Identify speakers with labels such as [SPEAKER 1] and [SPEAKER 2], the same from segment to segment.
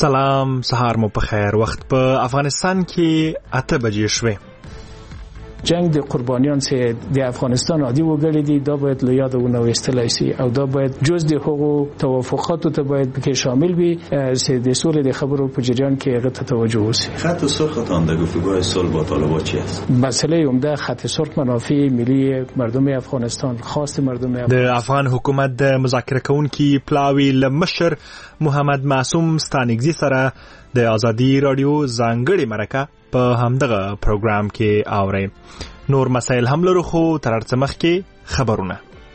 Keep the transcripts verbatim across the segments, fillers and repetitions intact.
[SPEAKER 1] سلام، سهار مو په خیر. وخت په افغانستان کې اته بجې شوې.
[SPEAKER 2] جنگ د قربانیان چې د افغانستان عادي وګړي دي دا باید له یاد ونه وستل شي او دا باید جز د حقوق توافقاتو ته باید کې شامل وي چې د سولې د خبرو په جریان کې هغه ته توجه وشي.
[SPEAKER 3] خط سرختان در گفتگوهای صلح با طالبان چی است؟
[SPEAKER 2] مسئله عمده خط سرخ منافع ملی مردم افغانستان، خواست مردم افغانستان.
[SPEAKER 1] د افغان حکومت د مذاکره کوونکي پلاوی لمشر محمد معصوم ستانګزي سره د ازادي رادیو ځانګړي مرکه په همدغه پروګرام کې اورئ. نور مسایل هم لرو خو تر هر څه مخکې خبرونه.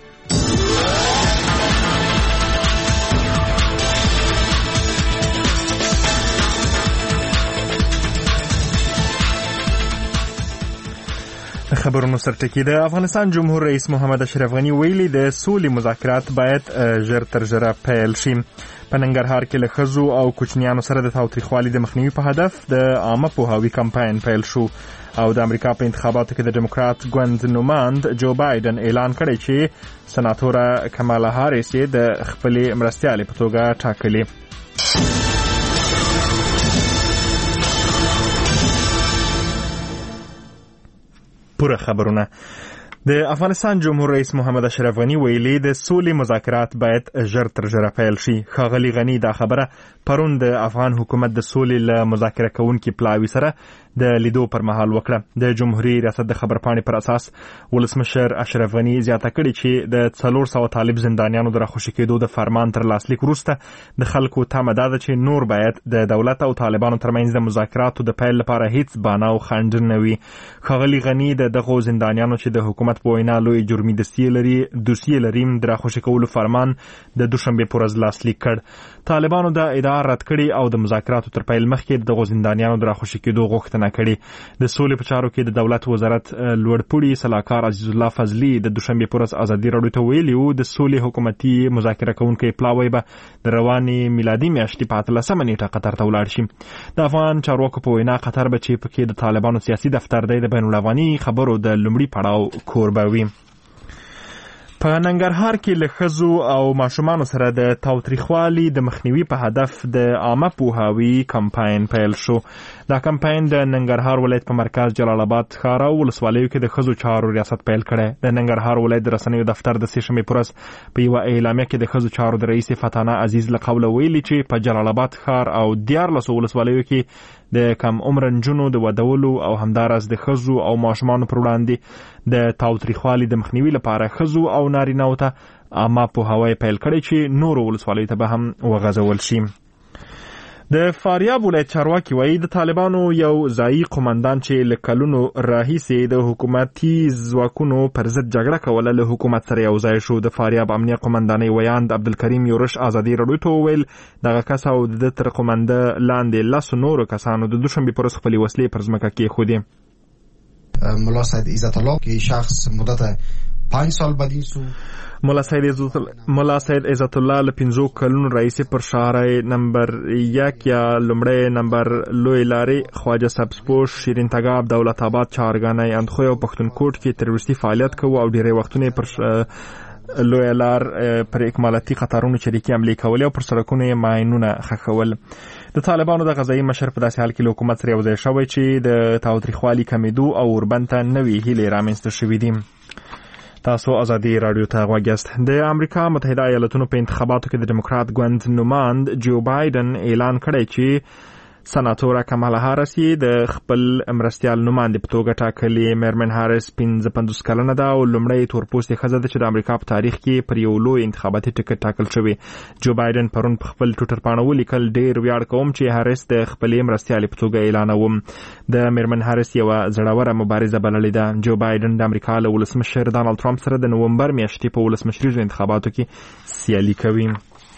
[SPEAKER 1] خبرونو سرټکی. د افغانستان جمهور رئیس محمد اشرف غنی ویلي د سولې مذاکرات باید ژر تر ژره پیل شي. په ننګرهار کې له ښځو او کوچنیانو سره د تاوتریخوالي د مخنیوي په هدف د عامه پوهاوي کمپاین پیل شو او د امریکا په انتخاباتو کې د ډیموکرات ګوند نوماند جو بایدن اعلان کړی چې سناتوره کمالا هاریس یې د خپلې مرستیالې په توګه ټاکلې. پوره خبرونه. د افغانستان جمهور رئیس محمد اشرف غنی ویلي د سولې مذاکرات باید ژر تر ژره پیل شي. ښاغلي غنی دا خبره پرون د افغان حکومت د سولې له مذاکره کوونکي پلاوي سره د لیدو پر مهال وکړه. د جمهوریت ریاست د خبرپاڼې پر اساس ولسمشر اشرف غنی زیاته کړې چې د څلور سوه طالب زندانیانو د راخوشي کېدو د فرمان تر لاسلیک وروسته د خلکو تمه دا ده چې نور باید د دولت او طالبانو ترمنځ د مذاکراتو د پیل لپاره هیڅ بانه او خنډ نه وي. ښاغلي غنی د دغو زندانیانو چې د حکومت په وینا لوی جرمي دوسیې لري دوسیې لري د راخوشي کولو فرمان د دوشنبې په ورځ لاسلیک کړ. طالبانو دا ادعا رد کړې او د مذاکراتو تر پیل مخکې دغو زندانیانو د راخوشي کېدو غوښتنه کړې. د سولې په چارو کې د دولت وزارت لوړپوړي سلاکار عزیز الله فضلي د دوشنبې په ورځ ازادي راډیو ته ویلي وو د سولې حکومتي مذاکره کوونکی پلاوی به د روانې میلادي میاشتې په اتلسمه نیټه قطر ته ولاړ شي. د افغان چارواکو په وینا قطر به چې پکې د طالبانو سیاسي دفتر دی د بین الافغاني خبرو د لومړي پړاو کوربه وي. په ننګرهار کې له ښځو او ماشومانو سره د تاوتریخوالي د مخنیوي په هدف د عامه پوهاوي کمپاین پیل شو. دا کمپاین د ننګرهار ولایت په مرکز جلال آباد ښار او ولسوالیو کې د ښځو چارو ریاست پیل کړی. د ننګرهار ولایت د رسنیو دفتر د سې شنبې په ورځ په یوه اعلامیه کې د ښځو چارو د رئیس فتانه عزیز له قوله ویلي چې په جلال آباد ښار او دیارلسو ولسوالیو کې د کم عمر نجونو د ودولو او همداراز د ښځو او ماشومانو پر وړاندې د تاوتریخوالي د مخنیوي لپاره ښځو او نارینه‌وو ته عامه پوهاوی پیل کړی چې نورو ولسوالیو ته به هم وغځول شي. د فاریاب ولایت چارواکي وایي د طالبانو یو ځایي قومندان چې له کلونو راهیسې د حکومتي ځواکونو پر ضد جګړه کوله له حکومت سره یو ځای شو. د فاریاب امنیه قومندانۍ ویاند عبدالکریم یورش ازادي راډیو ته وویل دغه کس او د تر قومنده لاندې لسو نورو کسانو د دوشنبې پر ورځ خپلې وسلې پر ځمکه کېښودې.
[SPEAKER 4] ملا سید عزت الله که شخص مدت پنج سال بعد این سو
[SPEAKER 1] ملا سید ملا سید عزت الله له پنځو کلونو راهیسې پر شاهرای نمبر یک یا لومړی نمبر لوی لارې خواجه سبزپوش شیرین تګاب دولت آباد چهارګانۍ اندخوی او پښتونکوټ کې تروریستي فعالیت کوو او ډیری وختونه پر لوی لار پر اکمالاتي خطرونو چریکي عملي کولې او پر سړکونو یې ماینونه ښخول. د طالبانو د غذایي مشر په داسې حال کې له حکومت سره یو ځای شوی چې د تاوتریخوالي کمیدو او اوربند ته نوې هیلې رامنځته شوي دي. تاسو ازادي راډیو ته غوږ یاست. د امریکا متحده ایالاتونو په انتخاباتو کې د ډیموکرات ګوند نوماند جو بایدن اعلان کړی چې سناتوره کمالا هاریس یې د خپل مرستیال نوماندې په توګه ټاکلې. میرمن هاریس پنځه پنځوس کلنه ده او لومړۍ تورپوستې ښځه ده چې د امریکا په تاریخ کې پر یو لوی انتخاباتي ټکټ ټاکل شوې. جو بایدن پرون په خپل ټویټر پاڼه ولیکل ډېر ویاړ کوم چې هاریس د خپلې مرستیالې په توګه اعلانوم. د میرمن هاریس یوه زړوره مبارزه بللې ده. جو بایدن د امریکا له ولسمشر ډانلډ ټرمپ سره د نومبر میاشتې په ولسمشریزو انتخاباتو کې سیالي کوي.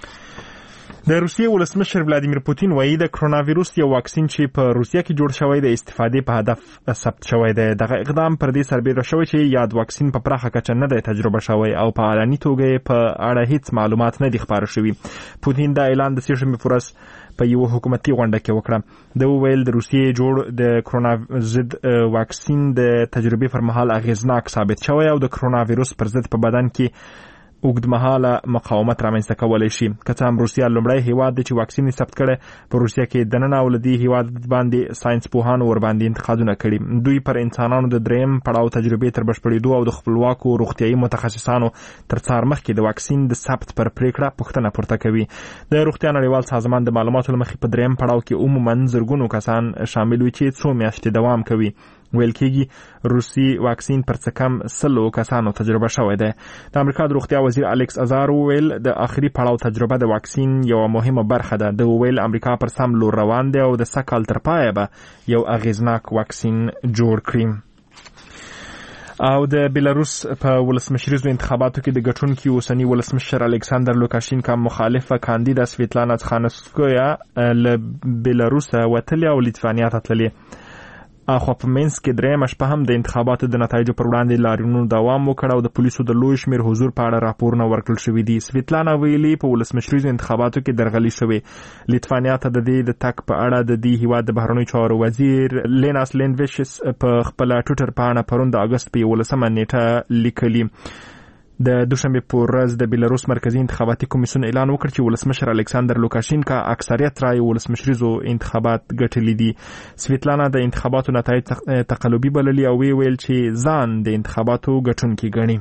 [SPEAKER 1] د روسیې ولسمشر ولادیمیر پوتین وایي د کرونا ویروس یو واکسین چې په روسیه کې جوړ شوی د استفادې په هدف ثبت شوی دی. دغه اقدام پر دې سربیره شوی چې یاد واکسین په پراخه کچه نه دی تجربه شوی او په علني توګه په اړه هیڅ معلومات نه دي خپاره شوي. پوتین دا اعلان د سې شنبې په ورځ په یو حکومتي غونډه کې وکړه. د وویل د روسیې جوړ د کرونا ضد واکسین د تجربې پر مهال اغیزناک ثابت شوی او د کرونا ویروس پر ضد په بدن کې اوږدمهاله مقاومت رامنځته کولی شي. که څه هم روسیه لومړی هیواد دی چې واکسین ثبت کړی، په روسیه کې دننه او له دې هیواد باندې ساینس پوهانو ورباندې انتقادونه کړي. دوی پر انسانانو د دریم پړاو تجربې تر بشپړېدو او د خپلواکو روغتیایي متخصصانو تر څار مخکې د واکسین د ثبت پر پریکړه پوښتنه پورته کوي. د روغتیا نړیوال سازمان د معلوماتو له مخې په دریم پړاو کې عموماً زرګونو کسان شامل وي چې څو میاشتې دوام کوي. ویل کېږي روسي واکسین پر څه کم سلو کسانو تجربه شوی دی. د امریکا د روغتیا وزیر الیکس ازار وویل د آخري پړاو تجربه د واکسین یو مهمه برخه ده. د وویل امریکا پر سم لور روان دی او د سږ کال تر پایه به یو اغیزناک واکسین جوړ کړي. او د بیلاروس په ولسمشریزو انتخاباتو کې د ګټونکي اوسنی ولسمشر الکساندر لوکاشینکا مخالفه کاندیدا سویتلانا تخانوسکویا له بیلاروس وتلې او لیتوانیا ته تللې. اخو په منځ کې درېیمه شپه هم د انتخاباتو د نتایجو پر وړاندې لاریونونو دوام وکړ او د پولیسو د لوی شمېر حضور په اړه راپورونه ورکړل شوي دي. سویتلانا ویلي په ولسمشریزو انتخاباتو کې درغلي شوې. لیتوانیا ته د دې د تګ په اړه د دې هیواد د بهرنیو چارو وزیر لیناس لینویشس په خپله ټویټر پاڼه پرون د اګست په یولسمه نیټه لیکلي. د دوشنبه په ورځ د بیلاروس مرکزی انتخاباتي کمیسیون اعلان وکړ چې ولسمشر الکساندر لوکاشینکا اکثریت رای ولسمشریزو انتخابات ګټلي دي. سویتلانا د انتخاباتو نتایج تقلبي بللي او وی ویل چې ځان د انتخاباتو ګټونکي ګڼي.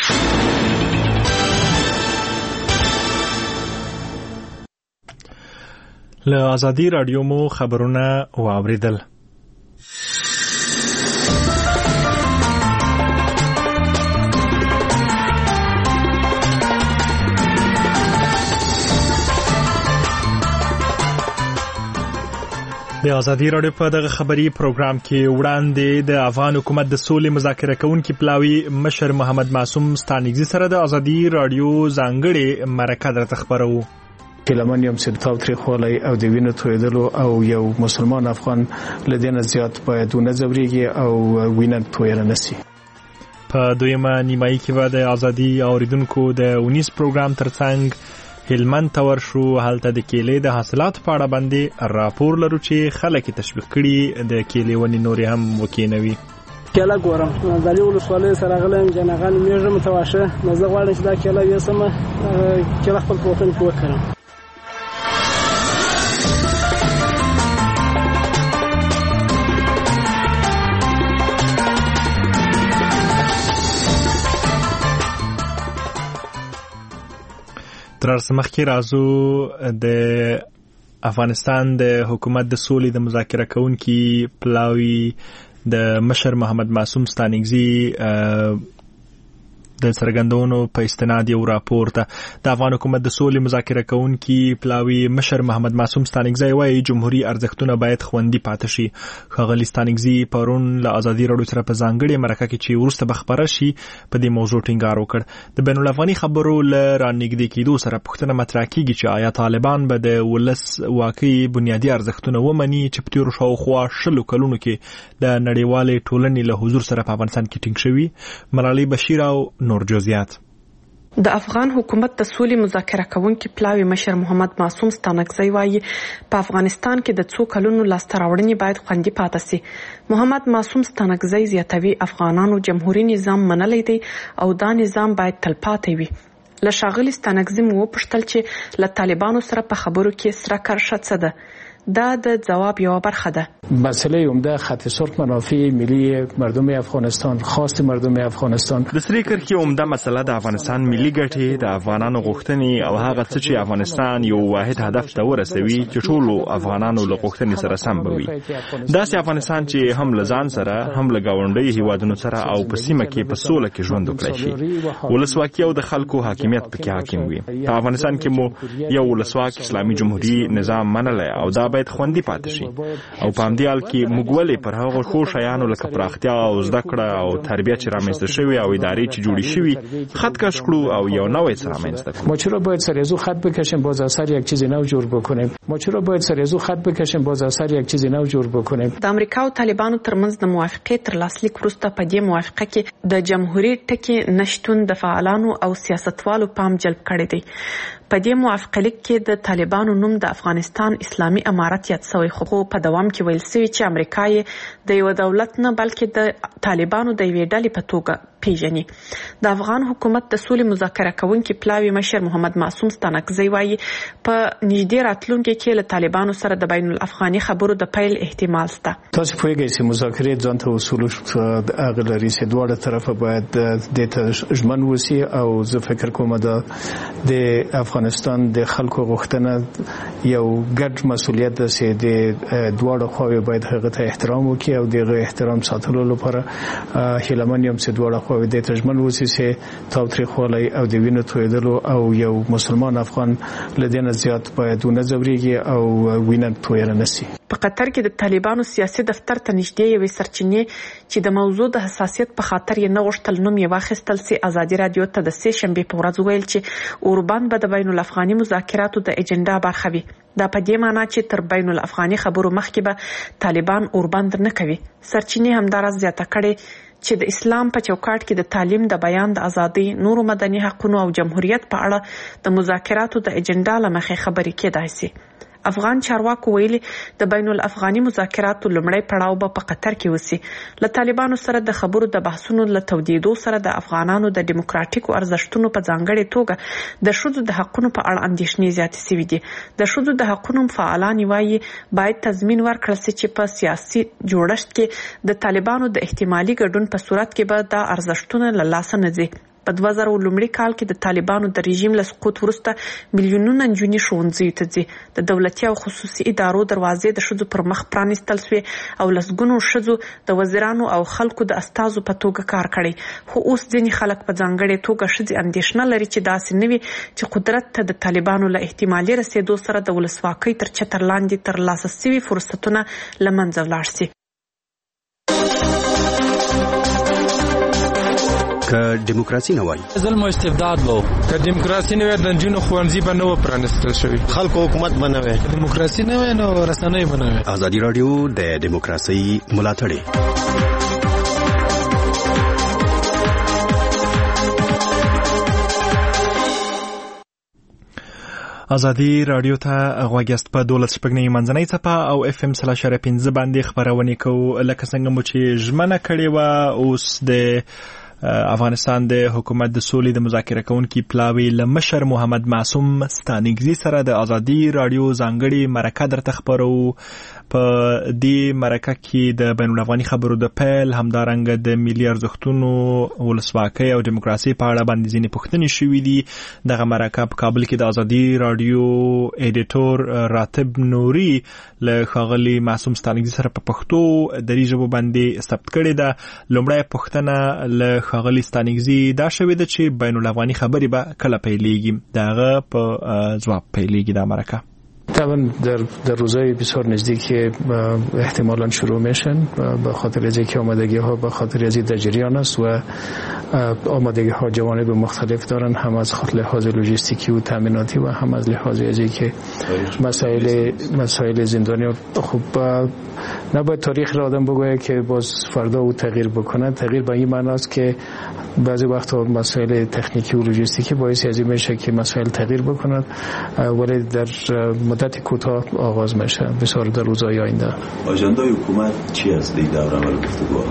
[SPEAKER 1] له ازادي رادیو مو خبرونه واوریدل. د ازادي رادیو په دغه خبري پروګرام کې وړاندې د افغان حکومت د سولې مذاکره کوونکي پلاوي مشر محمد معصوم ستانګزي سره د ازادي رادیو ځانګړي مرکه درته خبرو.
[SPEAKER 2] کلمن یم سلطاو تریخوالی او د وینو تویدلو او یو مسلمان افغان لدین زیات باید ونه زبریږي او وینه تویره نسی.
[SPEAKER 1] په دویمه نیمایي کې به د ازادي اوریدونکو د اونیس پروګرام ترڅنګ هلمند ته ورشو. هلته د کېلې د حاصلاتو په اړه باندې راپور لرو چې خلک تشویق کړي د کېلې ونې نورې هم وکینوي.
[SPEAKER 5] کېله ګورم د علي ولسوالۍ سره غلم جنغان میږم متواشه نو زه غواړم چې دا کېله یوسم کېله خپل په وطن کې وکړم.
[SPEAKER 1] تر څو مخکې راځو د افغانستان د حکومت د سولې د مذاکره کوونکي پلاوي د مشر محمد معصوم ستانګزي د څرګندونو په استناد یو راپور ته د افغان حکومت د سولې مذاکره کوونکي پلاوي مشر محمد معصوم ستانګزي وايي جمهوریت ارزښتونه باید خوندي پاتې شي. ښاغلي ستانګزي پرون له ازادي رادیو سره په ځانګړې مرکه کې چې وروسته به خبره شي په دې موضوع ټینګار وکړ. د بین الافغاني خبرو له رانږدې کېدو سره پوښتنه مطرح کېږي چې آیا طالبان به د ولس واقعي بنیادي ارزښتونه ومني چې په تېرو شاوخوا شلو کلونو کې د نړیوالې ټولنې له حضور سره په افغانستان کې ټینګ شوي. ملالۍ بشیر او نور جزئیات.
[SPEAKER 6] د افغان حکومت د سولې مذاکره کوونکي پلاوي مشر محمد معصوم ستانګزي وايي په افغانستان کې د څو کلونو لاسته راوړنې باید خوندي پاتې سي. محمد معصوم ستانګزي زیاتوي افغانانو جمهوریت نظام منلی دی او دا نظام باید تلپاتې وي. له ښاغلي ستانګزي مو وپوښتل چې له طالبانو سره په خبرو کې سره کرښه څه ده. دا د جواب یو برخه ده.
[SPEAKER 2] مسئله عمده خط سرخ منافع ملی مردم افغانستان خاص مردم افغانستان
[SPEAKER 1] د سری کرښې عمده مسله د افغانستان ملي ګټې د افغانانو غوښتنې او هغه څه چې افغانستان یو واحد هدف ته ورسوي چې ټولو افغانانو له غوښتنې سره سم بوي. داسې افغانستان چې هم له ځان سره هم له ګاونډي هیوادونو سره او په سیمه کې په سوله کې ژوند وکړي شي. ولسواکي او د خلکو حاکمیت پکې حاکم وي. په افغانستان کې مو یو ولسواک اسلامي جمهوریت نظام منلی او دا باید خوندي پاتې شي. او په همدې حال کې موږ ولې پر هغو ښو شیانو لکه پراختیا او زده کړه او تربیت چې رامنځته شوي او ادارې چې جوړې شوي خط کش کړو او یو نوی څه رامنځته کړو.
[SPEAKER 2] ما چرا باید سر از او خط بکشیم باز از سر یک چیز نو جوړ بکنیم. ما چرا باید سر از او خط بکشیم باز از سر یک چیز نو جوړ بکنیم.
[SPEAKER 6] د امریکا او طالبانو ترمنځ د موافقې تر لاسلیک وروسته په دې موافقه کې د جمهوریت ټکی نشټون د فعالانو او سیاستوالو پام جلب کړی دی. په دې موافقه لیک کې د طالبانو نوم د افغانستان اسلامي امارت یاد شوی، خو په دوام کې ویل شوی چې امریکا یې د یو دولت نه بلکې د طالبانو د یوې ډلې په توګه پیژني. د افغان حکومت د سولې مذاکره کوونکي پلاوي مشر محمد معصوم ستانکزی وایي په نږدې راتلونکي کې له طالبانو سره د بین الافغاني خبرو د پیل احتمال شته.
[SPEAKER 2] تاسو پوهیږئ چې مذاکرې ځان ته اصول هغه لري چې دواړه طرفه باید د ته ژمن وسی او زه فکر کوم د افغانستان د خلکو غوښتنه یو ګډ مسؤلیت ده چې د دواړو خواوې باید هغه ته احترام وکړي او دغه احترام ساتلو لپاره هیلمن یم چې دواړه خواوې د ته ژمن وسی چې تاوتریخوالی او د وینو تویدلو او یو مسلمان افغان لدینه زیات باید ونه ځوريږي او وینه تویره نشي.
[SPEAKER 6] په قطر کې د طالبانو سیاسي دفتر ته نږدې یوې سرچینې چې د موضوع د حساسیت په خاطر یې نه غوښتل نوم یې واخیستل سي ازادي رادیو ته د سه شنبې په ورځ ویل چې اوربان به د بین الافغاني مذاکراتو د اجنډا برخه وي. دا په دې معنی چې تر بین الافغاني خبرو مخکې به طالبان اوربان نه کوي. سرچینې همدارس زیاته کړي چې د اسلام په چوکاټ کې د تعلیم د بیان د ازادي نورو مدني حقوقو او جمهوریت په اړه د مذاکراتو د اجنډا لمخې خبرې کېدای شي. افغان چارواکو ویلي د بین الافغاني مذاکراتو لومړی پړاو به په قطر کې وسی. له طالبانو سره د خبرو د بحثونو له تودیدو سره د افغانانو د دیموکراتیکو ارزښتونو په ځانګړې توګه د ښځو د حقوقو په اړه اندېښنې زیاتې شوې دي. د ښځو د حقوقو فعالان وایي باید تضمین ورکړل شي چې په سیاسي جوړښت کې د طالبانو د احتمالي ګډون په صورت کې به د ارزښتونو له لاسه نه ځي. په دوه زره لومړي کال کې د طالبانو د رژیم له سقوط وروسته میلیونونه نجونې ښوونځیو ته ځي. د دولتي او خصوصي ادارو دروازې د ښځو پر مخ پرانیستل شوې او لسګونو ښځو د وزیرانو او خلکو د استازو په توګه کار کړی. خو اوس ځینې خلک په ځانګړې توګه ښځې اندېښنه لري چې داسې نه وي چې قدرت ته د طالبانو له احتمالي رسېدو سره د ولسواکۍ تر چتر لاندې ترلاسه شوي فرصتونه له منځه ولاړ شي.
[SPEAKER 7] که دیموکراسي نه وای
[SPEAKER 8] ظلم او استبداد وو، که دیموکراسي نه وای د جنونو خوانځي به نو پرانستل شوی،
[SPEAKER 9] خلکو حکومت بنوي،
[SPEAKER 8] دیموکراسي نه وای نو رسنۍ بنوي.
[SPEAKER 7] ازادي رادیو د دیموکراسي ملاتړی.
[SPEAKER 1] ازادي رادیو ته غوږیاست په دولت شپږنۍ منځنۍ څپه او اف ام سلا شر پنځه باندې خبرونه کوو. لکه څنګه مو چې ژمنه کړې و اوس د افغانستان د حکومت د سولې د مذاکره کوونکي پلاوي له مشر محمد معصوم ستانکزی سره د ازادي رادیو ځانګړي مرکه درته خبرو. په دې مرکه کې د بین الافغاني خبرو د پیل همدارنګه د ملي ارزښتونو ولسواکۍ او دیموکراسي په اړه باندې ځینې پوښتنې شوې دي. دغه مرکه په کابل کې د ازادي رادیو ایډیټور راتب نوري له ښاغلي معصوم ستانکزی سره په پښتو دري ژبه باندې ثبت کړې ده. لومړی پوښتنه له ښاغلي ستانکزی دا شوې ده چې بین الافغاني خبرې به کله پیلېږي. دغه په ځواب پیلېږي دا مرکه.
[SPEAKER 2] طبعا در در روزهای بسیار نزدیک احتمالاً شروع میشن به خاطر از اینکه آمادگی ها به خاطر از این در جریان است و آمادگی ها جوانب مختلف دارن، هم از لحاظ لوجستیکی و تامیناتی و هم از لحاظ از اینکه مسائل مسائل زندانی. خب نباید تاریخ را آدم بگوید که باز فردا او تغییر بکنه. تغییر به این معنی است که بعضی وقتا مسائل تکنیکی و لوجستیکی باعث از این میشه که مسائل تغییر بکنند، ولی در مدت کوتاه آغاز میشه بسیار در روزهای آینده.
[SPEAKER 3] آژندای حکومت چی است در دور عمل گفتگو؟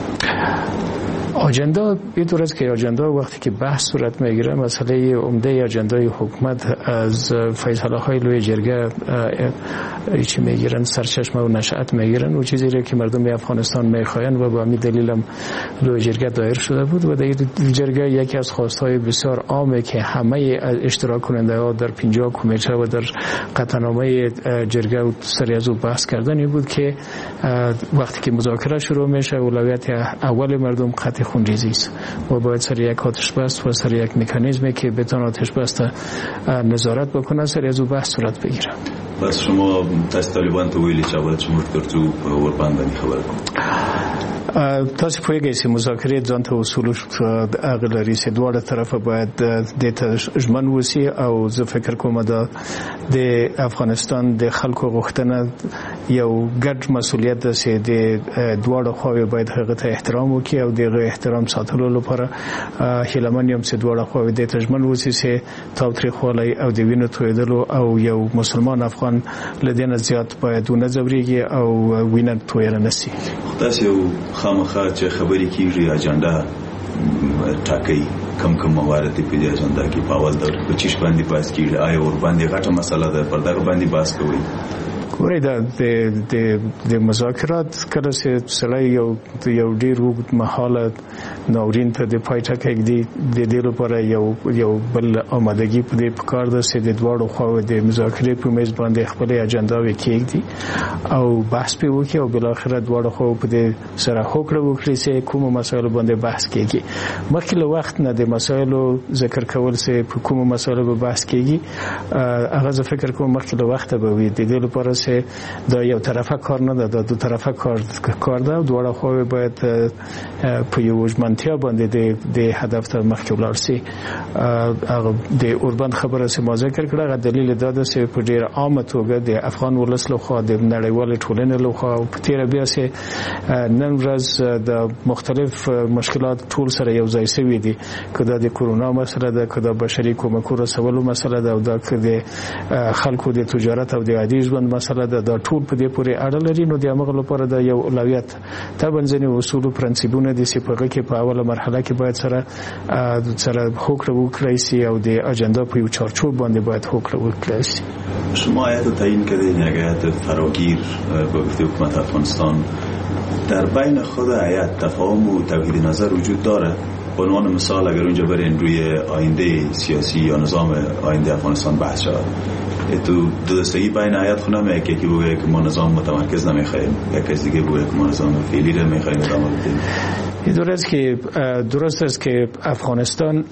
[SPEAKER 2] آجندا به طور است که آجندا وقتی که بحث صورت میگیره مسئله عمده آجندای حکومت از فیصله های لوی جرگه چی میگیرن سرچشمه و نشأت میگیرن و چیزی که مردم افغانستان میخواین و به همین دلیل هم لوی جرگه دایر شده بود و در جرگه یکی از خواستهای بسیار عامه که همه اشتراک کننده ها در پنجاه کمیته و در قطعنامه جرگه و سری از او بحث کردن بود که وقتی که مذاکره شروع میشه اولویت اول مردم قطع خونریزی است و باید سر یک آتش بس و سر یک مکانیزمی که بتونه آتش بس نظارت بکنه سر از او بحث صورت بگیره.
[SPEAKER 3] بس شما تاسو طالبان ته ویلي چې باید شما ترڅو وربان باندې خبره کوم.
[SPEAKER 2] تاسو پوهیږئ چې مذاکرې ځان ته اصول هغه لري چې دواړه طرفه باید د ته ژمن وسی او زه فکر کوم دا د افغانستان د خلکو غوښتنه یو ګډ مسولیت ده چې د دواړو خواوې باید هغه ته احترام وکړي او دغه احترام ساتلو لپاره هیلمن یم چې دواړه خواوې د تجمل وسی چې تاوتریخوالی او د وینو تویدلو او یو مسلمان افغان لدین زیات باید ونه ځوريږي او وینه تویره نشي.
[SPEAKER 3] تاسو یو خامخا چې خبرې کیږي اجنډا ټاکي کم کم موارد په دې اجنډا کې په اول دور په چیش باندې پاس کیږي آیا ور باندې غټه مسله ده پر دغه باندې بحث کوي.
[SPEAKER 2] ګورئ دا د د د مذاکرات کله چې سړی یو یو ډیر وګت مهاله ناورین ته د پایټه کې دی د دې لپاره یو یو بل آمادګي په دې پکار ده چې د دواړو خواو د مذاکرې په میز باندې خپل اجنډا وکړي او بحث په وکړي او بل اخر دواړو خواو په دې سره هوکړه وکړي چې کومه مسایل باندې بحث کیږي. مخکې له وخت نه د مسایلو ذکر کول چې په کومه مسایلو به بحث کیږي هغه زه فکر کوم مخکې له وخت به وي. د دې لپاره دا یو طرفه کار نه ده، دا دو طرفه کار کار ده. دواړه خواوې باید په یو ژمنتیا باندې د د هدف ته مخکې ولاړ شي. هغه د اوربند خبره چې ما ذکر کړه هغه دلیل دا ده چې په ډیر عامه توګه د افغان ولس له خوا د نړیوال ټولنې له خوا په تیر بیا چې نن ورځ د مختلف مشکلات ټول سره یو ځای شوي دي، کدا د کورونا مسله ده، کدا بشري کومکو رسولو مسله ده، او دا کده خلکو د تجارت او د عادي ژوند مسله ده. دا ټول په دې پورې اړه لري. نو د هغه لپاره د یو اولویت تبن ځنی اصول او پرنسپونه دي چې په هغه کې په اوله مرحله کې باید سره سره هوکړه وکړي سي او د اجنډا په یو چارچوب باندې باید هوکړه وکړي سي.
[SPEAKER 3] شما آیت تعیین کردین یک آیت فراگیر با گفته حکومت افغانستان در بین خود آیت تفاهم و توحید نظر وجود داره. به عنوان مثال اگر اونجا برین روی آینده سیاسی یا نظام آینده افغانستان بحث شود، تو دو دستگی بین آیات خونه همه یکی که بگه که ما نظام متمرکز نمیخوایم، یکی از دیگه بگه که ما نظام فعلی رو میخوایم ادامه بدیم.
[SPEAKER 2] درست که درست است که افغانستان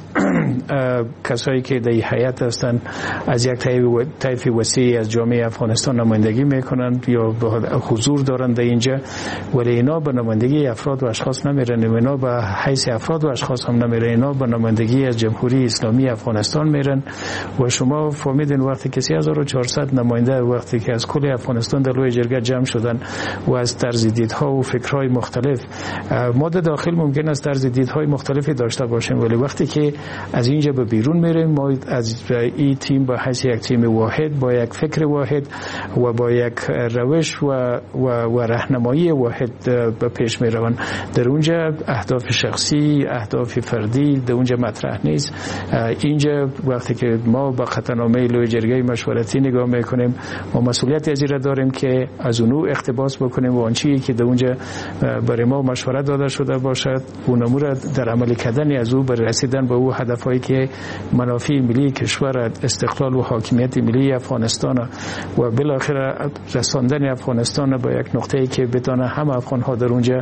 [SPEAKER 2] کسایی که در هیئت هستند از یک طیف وسیع از جامعه افغانستان نمایندگی میکنند یا حضور دارند در اینجا، ولی اینا به نمایندگی افراد و اشخاص نمیرن، اینا به حیث افراد و اشخاص هم نمیرن، اینا به نمایندگی از جمهوری اسلامی افغانستان میرن. و شما فهمیدین وقتی که سه هزار و چهارصد نماینده وقتی که از کل افغانستان در لوی جرگه جمع شدن و از طرز دیدها و فکرهای مختلف، ما داخل ممکن است طرز دیدهای مختلفی داشته باشیم، ولی وقتی که از اینجا به بیرون میریم ما از این تیم با حیث یک تیم واحد با یک فکر واحد و با یک روش و و, و راهنمایی واحد به پیش میروند. در اونجا اهداف شخصی، اهداف فردی در اونجا مطرح نیست. اینجا وقتی که ما با قطعنامه لوی جرگه مشورتی نگاه میکنیم، ما مسئولیت از این داریم که از اونو اقتباس بکنیم و آنچه که در اونجا برای ما مشورت داده شده باشد اون امور در عمل کردن از او برای رسیدن به او هدفهایی که منافع ملی کشور، استقلال و حاکمیت ملی افغانستان و بالاخره رساندن افغانستان به یک نقطه‌ای که بتونه همه افغان ها در اونجا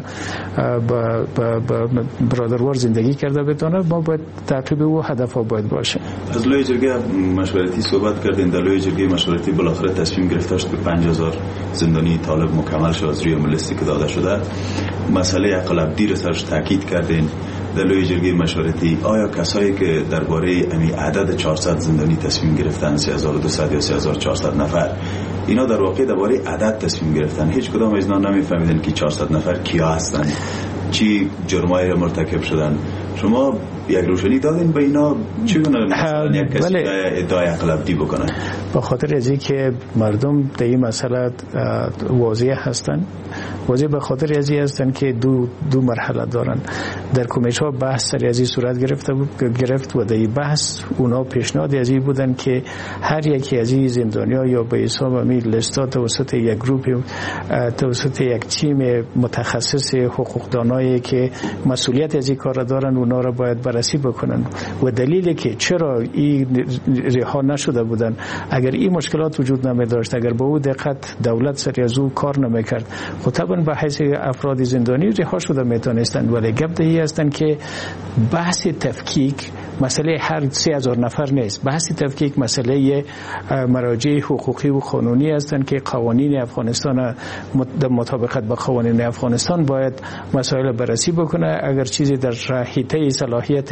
[SPEAKER 2] با برادروار زندگی کرده بتونه، ما باید تعقیب او هدفها باید باشه.
[SPEAKER 3] از لوی جرگه مشورتی صحبت کردین. در لوی جرگه مشورتی بالاخره تصمیم گرفته شد که پنج هزار زندانی طالب مکمل شد از روی لیستی که داده شده. مسئله اقلابدی را سرش تاکید کردین. در لوی جرگه مشورتی آیا کسایی که درباره امی عدد چهارصد زندانی تصمیم گرفتن، سه هزار و دویست یا سه هزار و چهارصد نفر، اینا در واقع درباره عدد تصمیم گرفتن، هیچ کدام از اینا نمیفهمیدن که چهارصد نفر کیا هستن، چی جرمایی را مرتکب شدن؟ شما یک روشنی دادین به اینا؟ چگونه مثلا یک کسی ادعای اقلابدی بکنه؟
[SPEAKER 2] به خاطر از اینکه مردم در این مسئله واضح هستند، واضح به خاطر از این هستند که دو دو مرحله دارن. در کمیته ها بحث سری از این صورت گرفته گرفت و در این بحث اونا پیشنهاد از این بودن که هر یکی از این زندانیا یا به حساب امی لیستا توسط یک گروه، توسط یک تیم متخصص حقوقدانایی که مسئولیت از این کار دارن، اونا را باید بررسی بکنن و دلیلی که چرا این رها نشده بودن، اگر این مشکلات وجود نمی داشت، اگر به او دقت دولت سری از او کار نمی کرد، خب طبعا به حیث افراد زندانی رها شده میتونستند. ولی گپ دهی هستند که بحث تفکیک مسئله هر سه هزار نفر نیست. بحث تفکیک مسئله مراجع حقوقی و قانونی هستند که قوانین افغانستان مطابقت با قوانین افغانستان باید مسائل بررسی بکنه. اگر چیزی در حیطه صلاحیت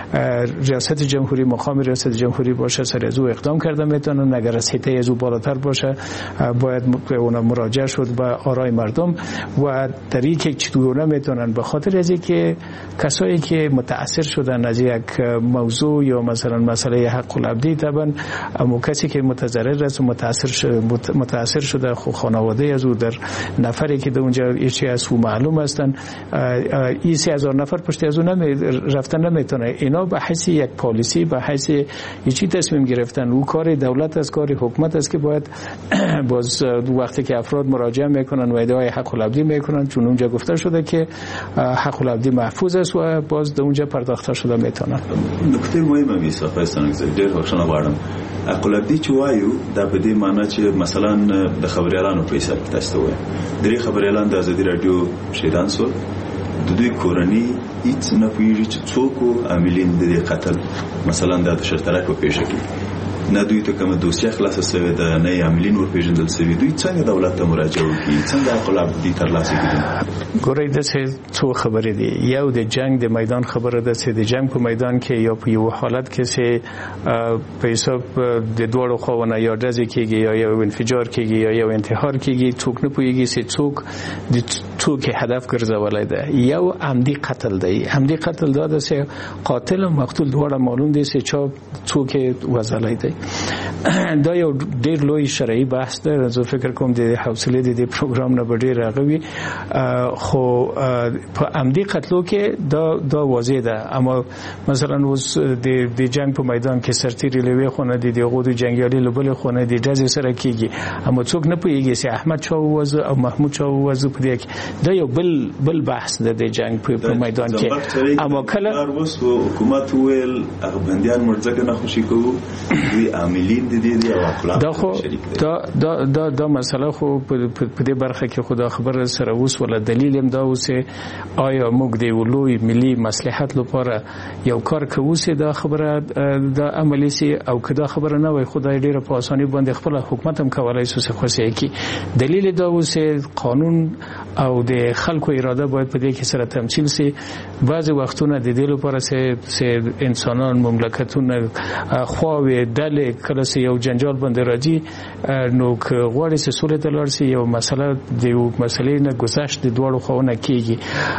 [SPEAKER 2] ریاست جمهوری مقام ریاست جمهوری باشه سر از او اقدام کرده میتونن، اگر از حیطه از او بالاتر باشه باید اون مراجعه شد به آرای مردم و در این که چطور میتونن به خاطر از اینکه کسایی که متاثر شدن از یک موضوع یا مثلا مسئله حق العبدی طبعا اما کسی که متضرر است و متاثر شده متاثر شده خو خانواده از او در نفری که در اونجا چی از او معلوم هستن این سه هزار نفر پشت از اون نمی رفتن نمیتونه. اینا به حیث یک پالیسی به حیث چی تصمیم گرفتن او کار دولت است، کار حکومت است که باید باز وقتی که افراد مراجعه میکنن و ادعای حق العبدی میکنن چون اونجا گفته شده که حق العبدی محفوظ است و باز در اونجا پرداخته شده میتونن.
[SPEAKER 3] نکته مهمه میسا پاکستان زیر هوشنا واردم حق العبدی چې وایو دا په دې معنی چې مثلا د خبريالانو پیسې تاسو وایي درې خبريالان د ازادي رادیو شهیدان سو د دوی کورنۍ هیڅ نه پیږي چې څوک عاملین د قتل مثلا د شرطرک په پیښه کې نه دوی ته کوم دوسیه خلاص شوی ده نه عاملین ور پیژندل شوی دوی څنګه دولت ته مراجعه وکړي څنګه حق العبدي ترلاسه کړي.
[SPEAKER 2] ګورئ د څو خبرې دي. یو د جنگ د میدان خبره ده چې د جنگ په میدان کې یا په یو حالت کې چې په حساب د دوړو خوونه یا ډزې کېږي یا یو انفجار کېږي یا یو انتحار کېږي څوک نه پوهېږي چې څوک د څوک هدف ګرځولی ده. یو عمدي قتل دی. عمدي قتل دا ده چې قاتل او مقتول دواړه معلوم دي چې چا څوک وژلی دی. دا یو ډیر لوی شرعي بحث ده. زه فکر کوم د حوصله د دې پروګرام نه ډیر راغوي خو په عمدي قتلو کې دا دا واضح ده. اما مثلا اوس د د جنگ په میدان کې سرتیری لوي خونه دي د غوډ جنگیالي لوبل خونه دي ډز سره کیږي اما څوک نه پوهیږي چې احمد شاه وزو او محمود شاه وزو په دې کې دا یو بل بل بحث ده د جنگ په میدان کې. اما کله
[SPEAKER 3] حکومت ویل هغه بنديان مرزه نه خوشي کوو دوی عاملین دي دي او اخلاق
[SPEAKER 2] دا خو دا دا دا دا مسله خو په دې برخه کې خدا خبر سره اوس ولا دلیل هم دا اوس آیا موږ د ولوی ملي مصلحت لپاره یو کار کوو چې دا خبره دا عملی سي او کدا خبره نه وي خدای ډیره په اساني باندې خپل حکومت هم کولای شي چې خوشي کی. دلیل دا اوس قانون او د خلکو اراده باید په دې کې سره تمثيل سي. بعضي وختونه د دې لپاره چې انسانان مملکتونه خواوې دل کله چې یو جنجال باندې راځي نو غواړي چې سولې ته لاړ شي یو مسله د یو مسلې نه گذشت د دوړو خونه کیږي.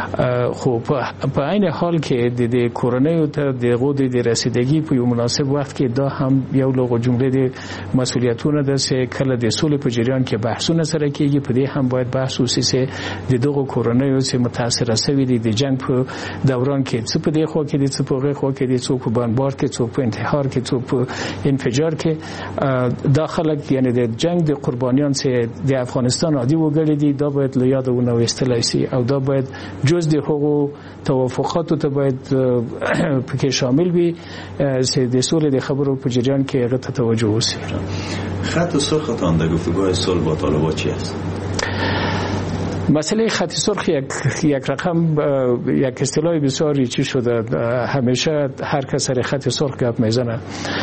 [SPEAKER 2] خو په عین حال کې د دې کورنۍ ته د غوډې د رسیدګي په یو مناسب وخت کې دا هم یو لغو جمله د مسولیتونه ده چې کله د سولې په جریان کې بحثونه سره کیږي په دې هم باید بحث وشي چې د دغه کورنۍ چې متاثر شوي دي د جنگ په دوران کې څه په دې خو کې د څه په غو خو کې د څوک په بمبار کې څوک په انتحار کې څوک په انفجار کې داخله یعنی د جنگ د قربانیان چې د افغانستان عادي وګړي دي دا باید له یاد ونه وستلای شي او دا باید جز د حقوق توافقات ته باید پکې شامل وي چې د سولې د خبرو په جریان کې هغه ته توجه وشي.
[SPEAKER 3] خط سرخ تان در گفتگوهای صلح با طالبان چی است؟
[SPEAKER 2] مسئله خط سرخ یک یک رقم یک اصطلاح بسیاری چی شده همیشه هر کس سر خط سرخ گپ میزنه.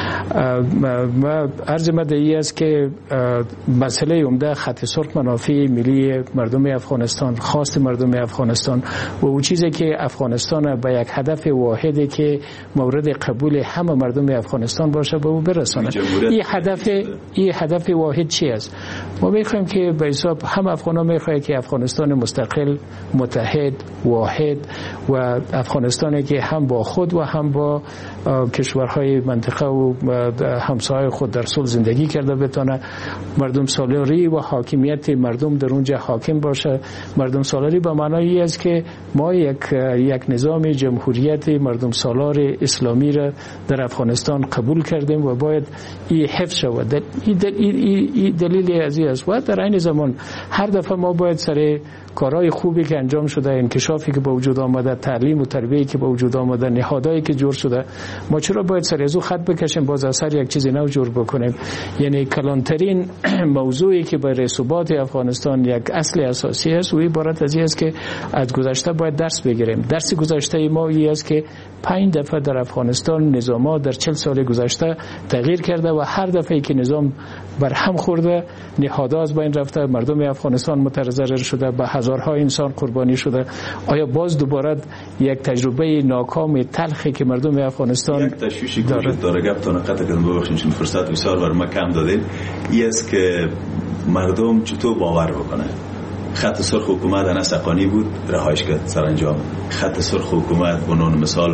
[SPEAKER 2] ما عرض مدعی است که مسئله عمده خط سرخ منافع ملی مردم افغانستان خواست مردم افغانستان و اون چیزی که افغانستان به یک هدف واحدی که مورد قبول همه مردم افغانستان باشه به او برسانه. این هدف این هدف واحد چی است؟ ما میخوایم که به حساب هم افغانان میخواهند که افغانستان مستقل متحد واحد و افغانستانی که هم با خود و هم با کشورهای منطقه و همسایه خود در صلح زندگی کرده بتونه. مردم سالاری و حاکمیت مردم در اونجا حاکم باشه. مردم سالاری به معنی است که ما یک یک نظام جمهوریت مردم سالار اسلامی را در افغانستان قبول کردیم و باید این حفظ شود. این دلیل ازی است و در این زمان هر دفعه ما باید سر کارهای خوبی که انجام شده، انکشافی که به وجود آمده، تعلیم و تربیتی که به وجود آمده، نهادهایی که جور شده، ما چرا باید سر از او خط بکشیم باز اثر یک چیز نو جور بکنیم؟ یعنی کلانترین موضوعی که برای ثبات افغانستان یک اصل اساسی است و عبارت از این است که از گذشته باید درس بگیریم. درس گذشته ما این است که پنج دفعه در افغانستان نظام‌ها در چهل سال گذشته تغییر کرده و هر دفعه که نظام بر هم خورده نهادها از بین رفته، مردم افغانستان متضرر شده، به هزارها انسان قربانی شده. آیا باز دوباره یک تجربه ناکام تلخی که مردم افغانستان
[SPEAKER 3] یک تشویشی که وجود داره گپ تا نقطه کردم ببخشید چون فرصت بسیار بر ما کم دادید، این است که مردم چطور باور بکنه. خط سرخ حکومت انس حقانی بود، رهایش کرد سرانجام. خط سرخ حکومت به عنوان مثال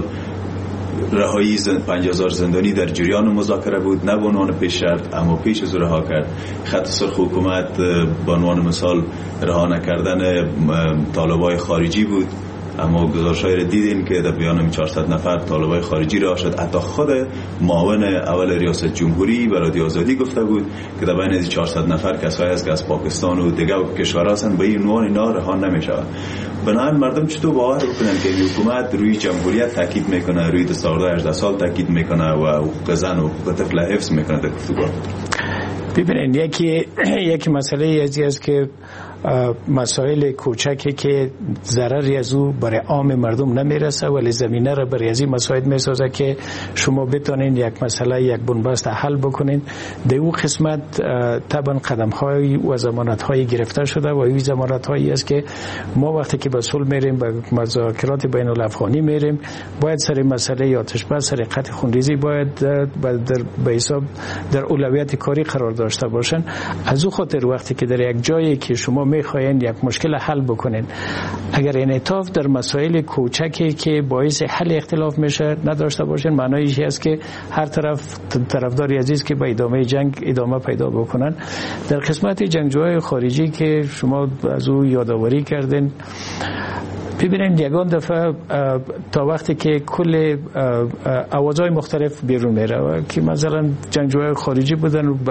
[SPEAKER 3] رهایی پنجاه هزار زندانی در جریان مذاکره بود، نه به عنوان پیش شرط اما پیش از رها کرد. خط سرخ حکومت به عنوان مثال رها نکردن طالبای خارجی بود، اما گزارش‌های را دیدیم که در بیان چهارصد نفر طالبای خارجی رها شد. حتی خود معاون اول ریاست جمهوری برای رادیو آزادی گفته بود که در بین از چهارصد نفر کسایی است که از پاکستان و دیگر کشورها هستند، به این عنوان اینا رها نمی‌شود. بنابراین مردم چطور باور بکنن که حکومت روی جمهوریت تاکید میکنه، روی دستاوردهای هجده سال تاکید میکنه و حقوق زن و حقوق طفل حفظ میکنه در گفتگو؟
[SPEAKER 2] ببینید یکی یکی مسئله ازی است که مسائل کوچکی که ضرری از او برای عام مردم نمیرسه ولی زمینه را برای از این مسائل میسازه که شما بتونین یک مسئله یک بنبست حل بکنین. در اون قسمت طبعا قدم های و ضمانت های گرفته شده و این ضمانت هایی است که ما وقتی که به صلح میریم به مذاکرات بین الافغانی میریم باید سر مسئله آتش بس، سر قطع خونریزی باید در به حساب در اولویت کاری قرار داشته باشن. از او خاطر وقتی که در یک جایی که شما میخواین یک مشکل حل بکنین، اگر انعطاف در مسائل کوچکی که باعث حل اختلاف میشه نداشته باشین، معنیش است که هر طرف طرفداری عزیز که به ادامه جنگ ادامه پیدا بکنن. در قسمت جنگجوهای خارجی که شما از او یادآوری کردین، ببینید یگان دفعه تا وقتی که کل آوازهای مختلف بیرون میره که مثلا جنگجوهای خارجی بودن و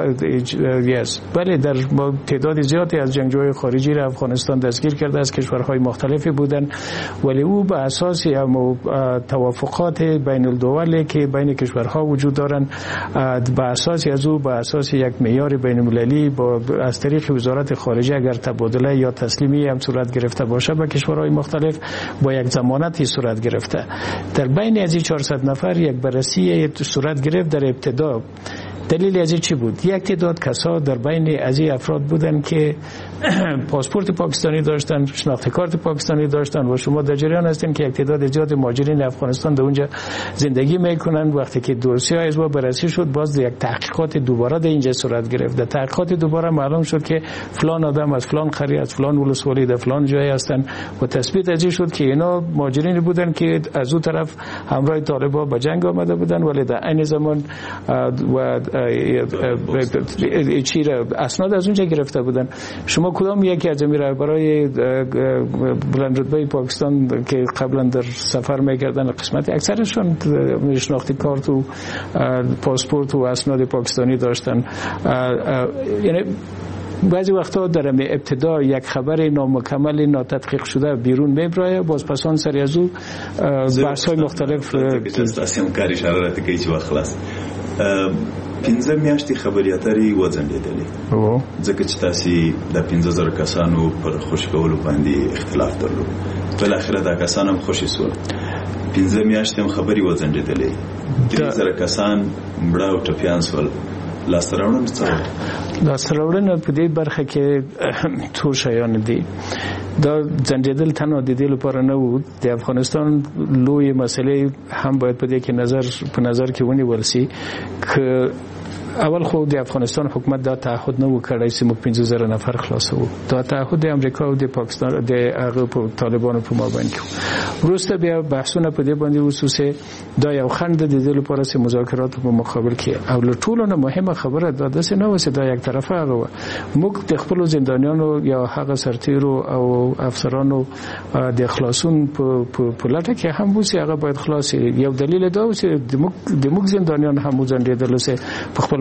[SPEAKER 2] بله در تعداد زیادی از جنگجوهای خارجی را افغانستان دستگیر کرده از کشورهای مختلفی بودن، ولی او به اساس توافقات بین الدوله که بین کشورها وجود دارن، به اساس از او به اساس یک معیار بین المللی با از طریق وزارت خارجه اگر تبادله یا تسلیمی هم صورت گرفته باشه به کشورهای مختلف با یک ضمانتی صورت گرفته. در بین از این چهارصد نفر یک بررسی صورت گرفت. در ابتدا دلیل از چی بود؟ یک تعداد کسا در بین از این افراد بودن که پاسپورت پاکستانی داشتن، شناخت کارت پاکستانی داشتن و شما در جریان هستین که یک تعداد زیاد مهاجرین افغانستان در اونجا زندگی میکنن. وقتی که دورسیا از ما بررسی شد باز یک تحقیقات دوباره در اینجا صورت گرفت. در تحقیقات دوباره معلوم شد که فلان آدم از فلان قریه از فلان ولسوالی در فلان جای هستن و تثبیت از این شد که اینا مهاجرین بودن که از اون طرف همراه طالبان به جنگ آمده بودن ولی در عین زمان و چی را اسناد از اونجا گرفته بودن. شما کدام یکی از این رهبرای بلند رتبه پاکستان که قبلا در سفر میکردن قسمت اکثرشون شناختی کارت و پاسپورت و اسناد پاکستانی داشتن؟ یعنی بعضی وقتا در ابتدا یک خبر نامکمل ناتدقیق شده بیرون میبره، باز پسان سری از او بحث‌های مختلف
[SPEAKER 3] استاسیون کاری شرارت که هیچ وقت خلاص پنځه میاشتې خبرياتري وځنډېدلې ځکه چې تاسو د پنځه زره کسانو پر خوشی کولو باندې اختلاف درلود. بل اخر دا کسان هم خوشی سول. پنځه میاشتې هم خبري وځنډېدلې. درې زره کسان مړه او ټپيان سول. لاستراوړنه څه
[SPEAKER 2] لاستراوړنه په دې برخه کې ټول شیان دي. دا ځنډېدل تنها د دې لپاره نه و، د افغانستان لوی مسلې هم باید په دې کې نظر په نظر کې ونیول شي که اول خو د افغانستان حکومت دا تعهد نه وکړای چې موږ پنځه زره نفر خلاصو. دا تعهد د امریکا او د پاکستان د هغه په طالبانو په مابین کې وروسته بیا بحثونه په دې باندې وسوسه دا یو خند د دې لپاره چې مذاکرات په مقابل کې او له ټولو نه مهمه خبره دا د څه نه و چې دا یک طرفه هغه موږ د خپل زندانیانو یا هغه سرتیرو او افسرانو د خلاصون په په لټه کې هم وسی هغه باید خلاص. یو دلیل دا و چې د موږ د موږ زندانیان هم ځنډېدل چې په خپل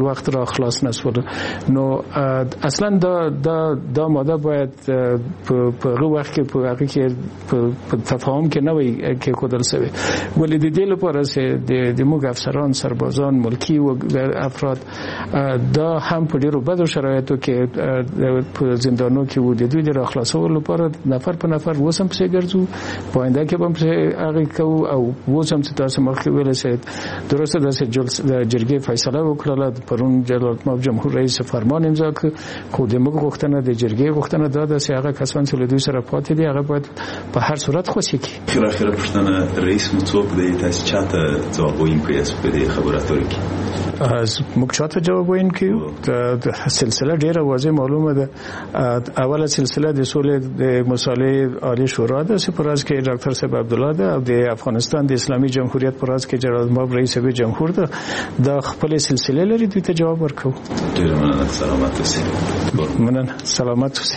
[SPEAKER 2] مهال وقت را خلاص نشول. نو اصلا دا دا دا ماده باید په هغه وخت کې په هغه کې په تفاهم کې نه وي کې کودل شوی. ولې د دې لپاره چې د د موږ افسران سربازان ملکی او افراد دا هم په ډیرو بدو شرایطو کې په زندانو کې وو. د دوی د خلاصولو لپاره نفر په نفر وسم پسې ګرځو، پاینده کې هم پسې هغه کوو او وسم چې تاسو مخکې ویل چې درسته د جرګې فیصله وکړه. پرون جلال ماب جمهور رئیس فرمان امضا کړ، خو د موږ غوښتنه د جرګې غوښتنه دا ده چې هغه کسان چې له دوی سره پاتې دي هغه باید په هر صورت خوشي کړي.
[SPEAKER 3] خیر خیر پښتنه رئیس مو څوک دی؟ تاسو چاته ځواب وایئ په دې خبرو اترو کې؟
[SPEAKER 2] از موږ چاته جواب وایو؟ د سلسله ډیره واضح معلومه ده. اوله سلسله د سولې د مصالحې عالی شورا ده چې پراز کې ډاکټر صاحب عبدالله ده، او د افغانستان د اسلامي جمهوریت پراز کې جلال ماب رئیس جمهور ده. د خپل سلسله لري دوی ته جواب ورکو.
[SPEAKER 3] ډیر مننه. سلامت اوسئ.
[SPEAKER 2] مننه. سلامت اوسئ.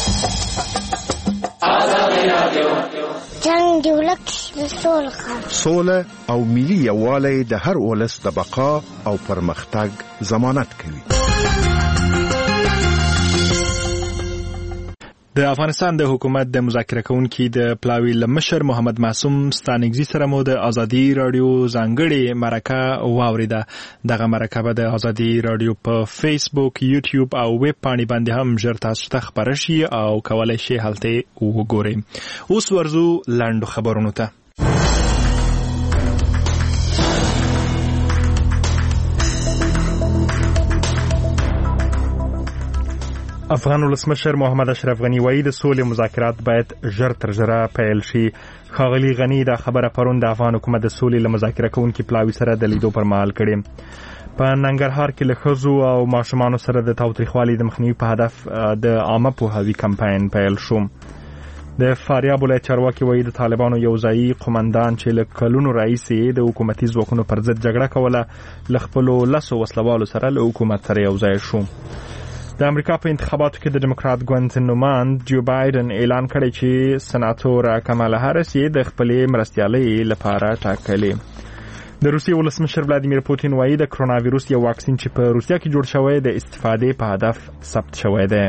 [SPEAKER 9] جنگ دی ولک سوله
[SPEAKER 10] سوله او ملي یووالی د هر ولس د بقا او پرمختګ ضمانت کوي.
[SPEAKER 1] د افغانستان د حکومت د مذاکره کوونکي د پلاوي لمشر محمد معصوم ستانګزي سره مو د ازادي رادیو ځانګړي مرکه واوریده. دغه مرکه به د ازادي رادیو په فیسبوک، یوټیوب او ویب پاڼې باندې هم ژر تاسو ته خبر شي او کولای شئ هلته وګورئ. اوس ورځو لاندو خبرونو ته. افغان ولسمشر محمد اشرف غنی وایي د سولې مذاکرات باید ژر تر ژره پیل شي. ښاغلي غنی دا خبره پرون د افغان حکومت د سولې له مذاکره کوونکي پلاوي سره د لیدو پر مهال کړې. په ننګرهار کې له ښځو او ماشومانو سره د تاوتریخوالي د مخنیوي په هدف د عامه پوهاوي کمپاین پیل شو. د فاریاب ولایت چارواکي وایي د طالبانو یو ځایي قومندان چې له کلونو راهیسې د حکومتي ځواکونو پر ضد جګړه کوله له خپلو لسو وسلوالو سره له حکومت سره یو ځای شو. د امریکا په انتخاباتو کې د ډیموکرات ګوند نوماند جو بایدن اعلان کړی چې سناتور کمالا هریس یې د خپلې مرستیالۍ لپاره ټاکلې. د روسیې ولسمشر ولادیمیر پوتین وایي د کرونا ویروس یو واکسین چې په روسیا کې جوړ شوی د استفادې په هدف ثبت شوی دی.